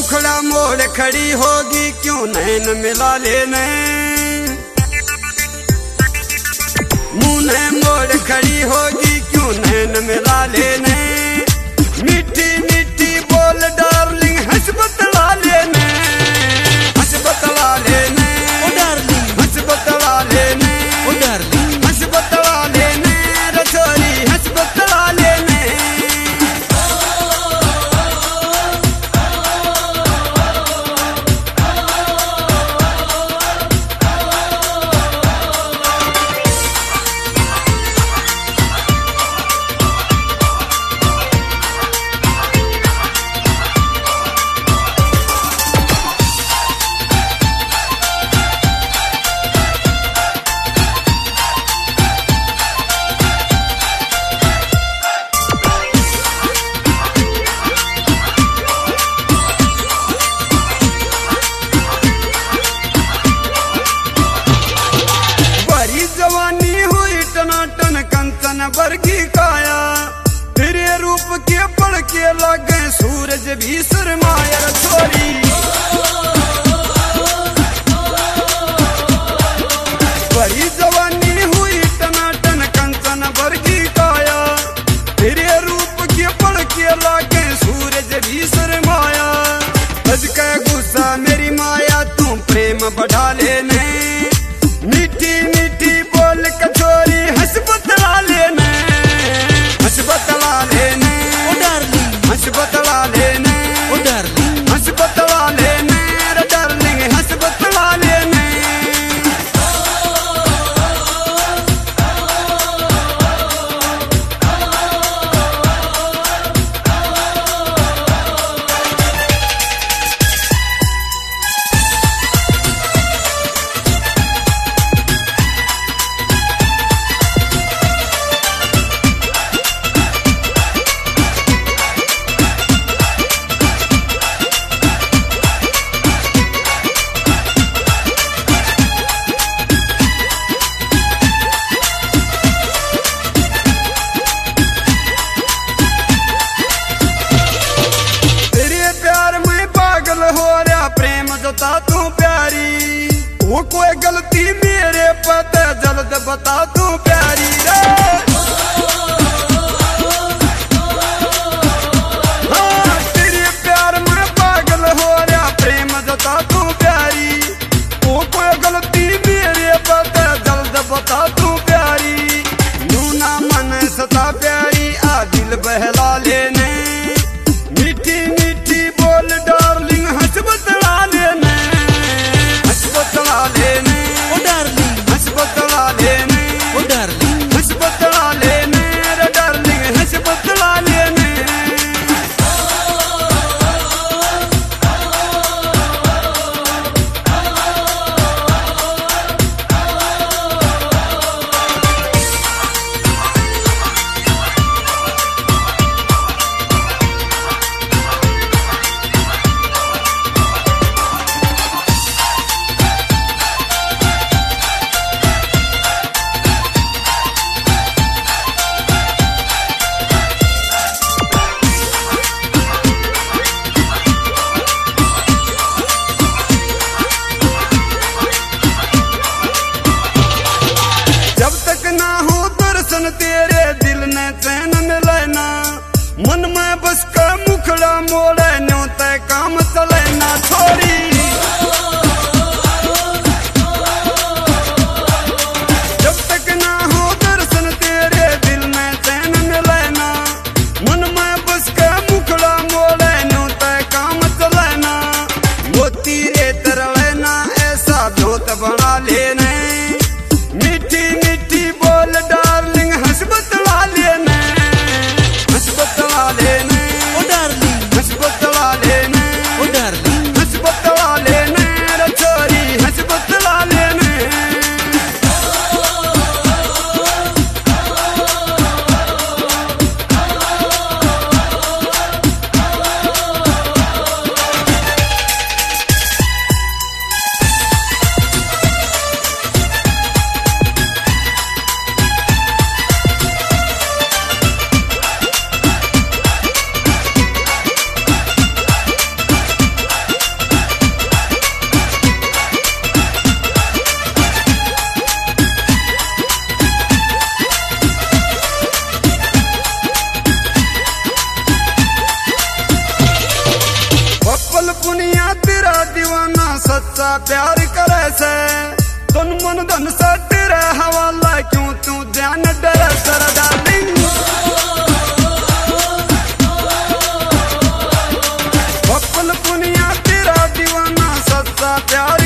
मुखड़ा मोड़ खड़ी होगी क्यों नैन मिला लेने, मुंह मोड़ खड़ी होगी क्यों नैन मिला लेने। मीठी मीठी बोल डार्लिंग हंस बतला लेने, हंस बतला लेने, ओ डार्लिंग हंस बतला लेने, ओ डार्लिंग हंस बतला लेने, रछोरी हंस बतला लेने। जवानी हुई टनाटन कंचन वर्गी काया, तेरे रूप के पड़ के लगे सूरज भी शर्माया। छोरी बड़ी जवानी हुई टनाटन कंचन वर्गी काया, तेरे रूप के पड़ के लगे सूरज भी शर्माया। बज के गुस्सा मेरी माया तू प्रेम बढ़ा लेने, मीठी मीठी बोल कचोरी हंस बतला लेने, हंस बतला लेने, ओ डार्लिंग हंस बतला लेने, ओ डार्लिंग हंस बतला लेने, रे डार्लिंग हंस बतला लेने। हो रहा प्रेम जता तू प्यारी, वो कोई गलती मेरे पता जल्द बता तू प्यारी रे। हाँ तेरे प्यार में पागल हो रहा प्रेम जता तू प्यारी, वो कोई गलती मेरे पता जल्द बता तू प्यारी। नूना मन सता प्यारी आ दिल बहला लेने, मीठी मीठी बोल डार्लिंग हंस बतला लेने, हंस बतला लेने, ओ डार्लिंग पुनिया तेरा दीवाना सच्चा प्यार करे से, तन मन धन से तेरा हवाला, क्यों तू ध्यान डरे सर डार्लिंग। बकुल पुनिया तेरा दीवाना सच्चा प्यार